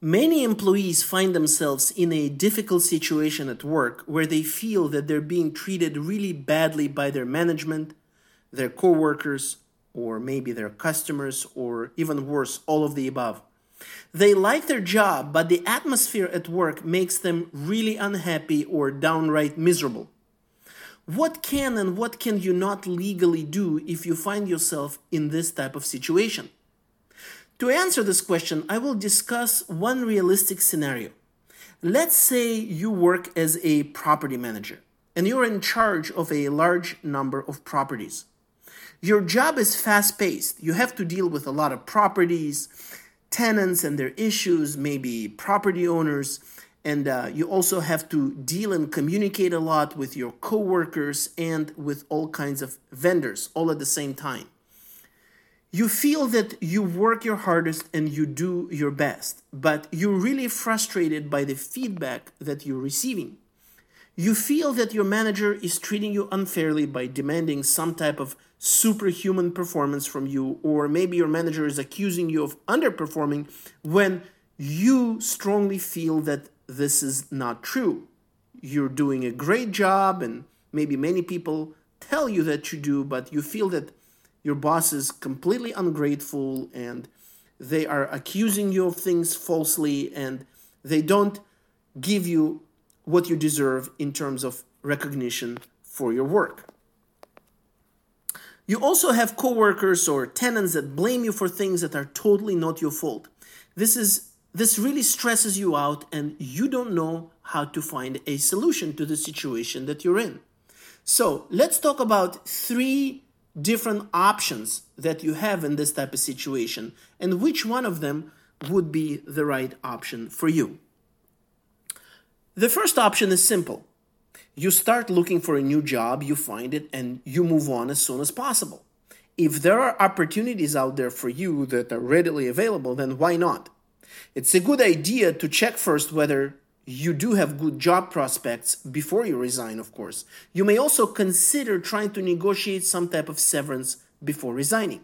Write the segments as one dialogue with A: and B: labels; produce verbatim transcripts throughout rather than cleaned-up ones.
A: Many employees find themselves in a difficult situation at work where they feel that they're being treated really badly by their management, their coworkers, or maybe their customers, or even worse, all of the above. They like their job, but the atmosphere at work makes them really unhappy or downright miserable. What can and what can you not legally do if you find yourself in this type of situation? To answer this question, I will discuss one realistic scenario. Let's say you work as a property manager and you're in charge of a large number of properties. Your job is fast-paced. You have to deal with a lot of properties, tenants and their issues, maybe property owners, and uh, you also have to deal and communicate a lot with your coworkers and with all kinds of vendors all at the same time. You feel that you work your hardest and you do your best, but you're really frustrated by the feedback that you're receiving. You feel that your manager is treating you unfairly by demanding some type of superhuman performance from you, or maybe your manager is accusing you of underperforming when you strongly feel that this is not true. You're doing a great job, and maybe many people tell you that you do, but you feel that your boss is completely ungrateful and they are accusing you of things falsely and they don't give you what you deserve in terms of recognition for your work. You also have coworkers or tenants that blame you for things that are totally not your fault. This is this really stresses you out and you don't know how to find a solution to the situation that you're in. So let's talk about three different options that you have in this type of situation and which one of them would be the right option for you. The first option is simple. You start looking for a new job, you find it, and you move on as soon as possible. If there are opportunities out there for you that are readily available, then why not? It's a good idea to check first whether you do have good job prospects before you resign, of course. You may also consider trying to negotiate some type of severance before resigning.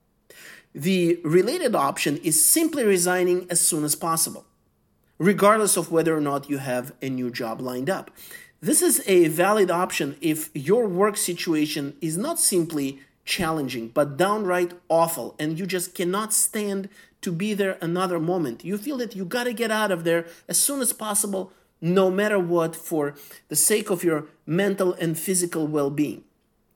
A: The related option is simply resigning as soon as possible, regardless of whether or not you have a new job lined up. This is a valid option if your work situation is not simply challenging, but downright awful, and you just cannot stand to be there another moment. You feel that you got to get out of there as soon as possible, no matter what, for the sake of your mental and physical well-being.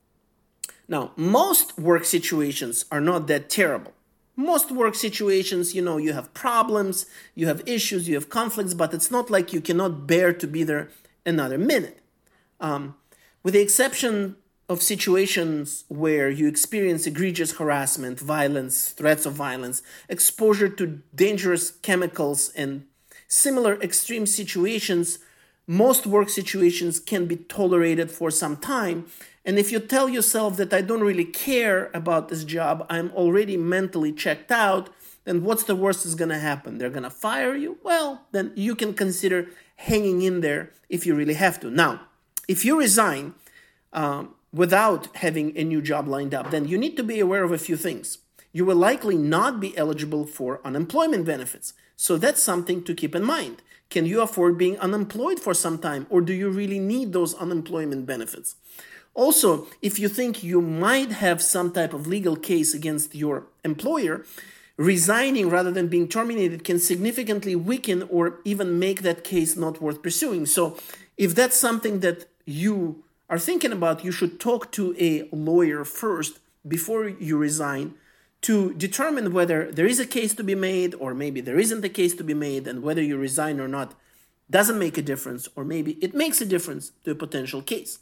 A: Now, most work situations are not that terrible. Most work situations, you know, you have problems, you have issues, you have conflicts, but it's not like you cannot bear to be there another minute. Um, with the exception of situations where you experience egregious harassment, violence, threats of violence, exposure to dangerous chemicals, and similar extreme situations, most work situations can be tolerated for some time. And if you tell yourself that I don't really care about this job, I'm already mentally checked out, then what's the worst is going to happen? They're going to fire you? Well, then you can consider hanging in there if you really have to. Now, if you resign um, without having a new job lined up, then you need to be aware of a few things. You will likely not be eligible for unemployment benefits. So that's something to keep in mind. Can you afford being unemployed for some time, or do you really need those unemployment benefits? Also, if you think you might have some type of legal case against your employer, resigning rather than being terminated can significantly weaken or even make that case not worth pursuing. So if that's something that you are thinking about, you should talk to a lawyer first before you resign to determine whether there is a case to be made or maybe there isn't a case to be made, and whether you resign or not doesn't make a difference, or maybe it makes a difference to a potential case.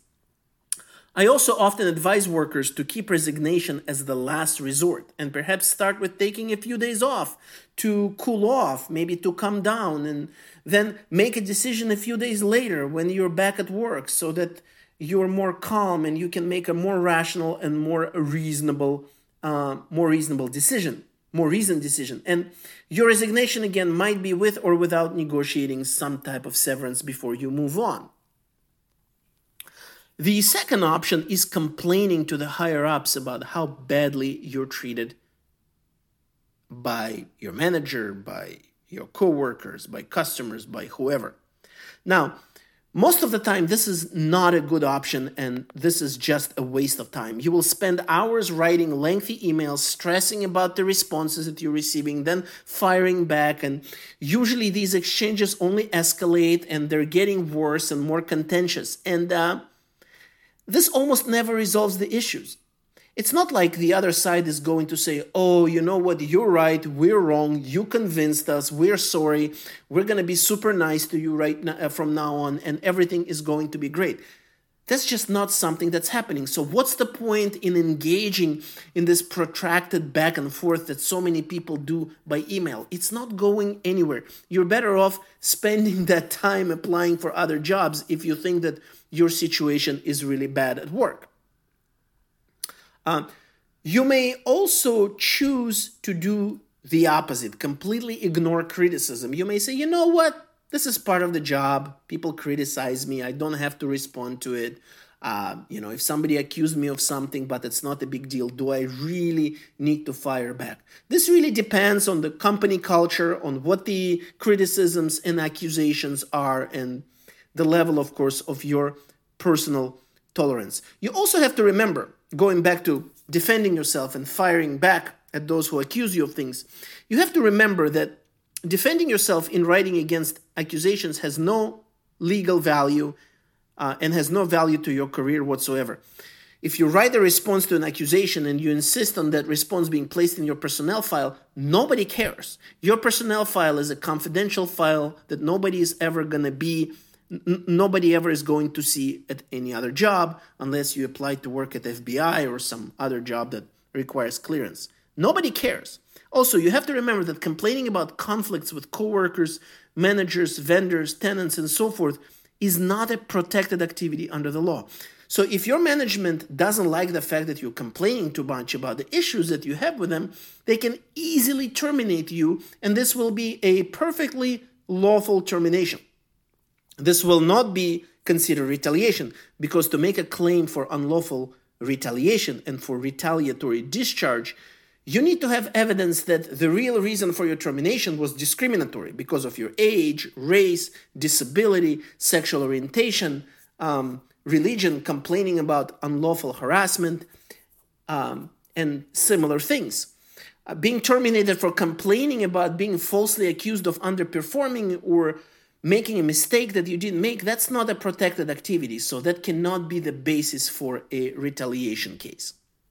A: I also often advise workers to keep resignation as the last resort and perhaps start with taking a few days off to cool off, maybe to calm down, and then make a decision a few days later when you're back at work so that you're more calm and you can make a more rational and more reasonable, uh, more reasonable decision, more reasoned decision. And your resignation, again, might be with or without negotiating some type of severance before you move on. The second option is complaining to the higher-ups about how badly you're treated by your manager, by your coworkers, by customers, by whoever. Now, most of the time, this is not a good option, and this is just a waste of time. You will spend hours writing lengthy emails, stressing about the responses that you're receiving, then firing back, and usually these exchanges only escalate, and they're getting worse and more contentious. And uh, this almost never resolves the issues. It's not like the other side is going to say, oh, you know what, you're right, we're wrong, you convinced us, we're sorry, we're going to be super nice to you right now, from now on, and everything is going to be great. That's just not something that's happening. So what's the point in engaging in this protracted back and forth that so many people do by email? It's not going anywhere. You're better off spending that time applying for other jobs if you think that your situation is really bad at work. Uh, you may also choose to do the opposite, completely ignore criticism. You may say, you know what, this is part of the job. People criticize me. I don't have to respond to it. Uh, you know, if somebody accused me of something, but it's not a big deal, do I really need to fire back? This really depends on the company culture, on what the criticisms and accusations are, and the level, of course, of your personal tolerance. You also have to remember, going back to defending yourself and firing back at those who accuse you of things, you have to remember that defending yourself in writing against accusations has no legal value uh, and has no value to your career whatsoever. If you write a response to an accusation and you insist on that response being placed in your personnel file, nobody cares. Your personnel file is a confidential file that nobody is ever going to be N- nobody ever is going to see at any other job unless you apply to work at F B I or some other job that requires clearance. Nobody cares. Also, you have to remember that complaining about conflicts with coworkers, managers, vendors, tenants, and so forth is not a protected activity under the law. So if your management doesn't like the fact that you're complaining too much about the issues that you have with them, they can easily terminate you, and this will be a perfectly lawful termination. This will not be considered retaliation, because to make a claim for unlawful retaliation and for retaliatory discharge, you need to have evidence that the real reason for your termination was discriminatory because of your age, race, disability, sexual orientation, um, religion, complaining about unlawful harassment, um, and similar things. Uh, being terminated for complaining about being falsely accused of underperforming or making a mistake that you didn't make, that's not a protected activity, so that cannot be the basis for a retaliation case.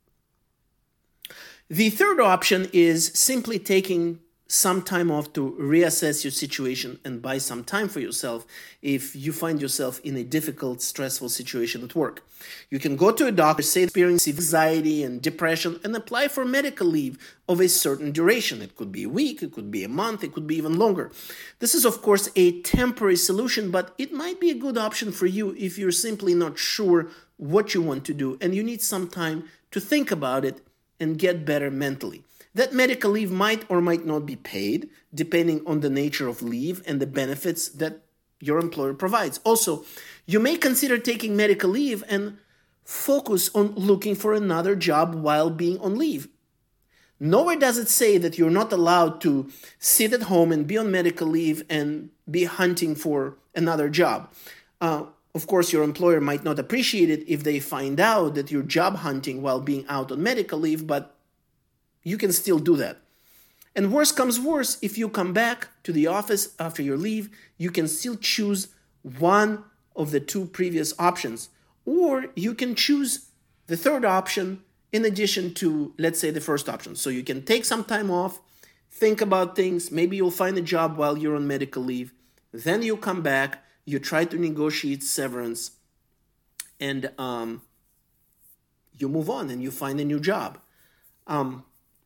A: The third option is simply taking some time off to reassess your situation and buy some time for yourself if you find yourself in a difficult, stressful situation at work. You can go to a doctor, say experiencing anxiety and depression, and apply for medical leave of a certain duration. It could be a week, it could be a month, it could be even longer. This is, of course, a temporary solution, but it might be a good option for you if you're simply not sure what you want to do and you need some time to think about it and get better mentally. That medical leave might or might not be paid, depending on the nature of leave and the benefits that your employer provides. Also, you may consider taking medical leave and focus on looking for another job while being on leave. Nowhere does it say that you're not allowed to sit at home and be on medical leave and be hunting for another job. Uh, of course, your employer might not appreciate it if they find out that you're job hunting while being out on medical leave, but you can still do that. And worse comes worse, if you come back to the office after your leave, you can still choose one of the two previous options. Or you can choose the third option in addition to, let's say, the first option. So you can take some time off, think about things. Maybe you'll find a job while you're on medical leave. Then you come back, you try to negotiate severance, and um, you move on and you find a new job. Um,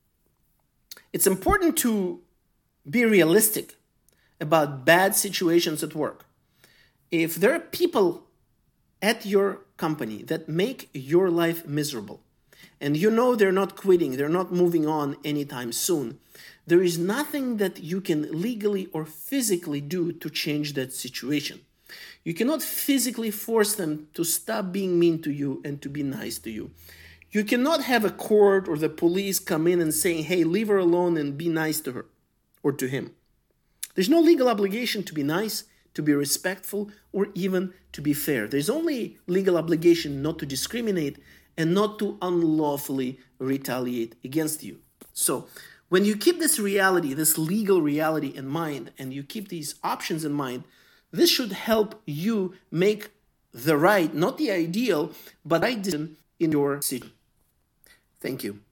A: It's important to be realistic about bad situations at work. If there are people at your company that make your life miserable, and you know they're not quitting, they're not moving on anytime soon, there is nothing that you can legally or physically do to change that situation. You cannot physically force them to stop being mean to you and to be nice to you. You cannot have a court or the police come in and say, hey, leave her alone and be nice to her or to him. There's no legal obligation to be nice, to be respectful, or even to be fair. There's only legal obligation not to discriminate and not to unlawfully retaliate against you. So when you keep this reality, this legal reality in mind, and you keep these options in mind, this should help you make the right, not the ideal, but right decision in your decision. Thank you.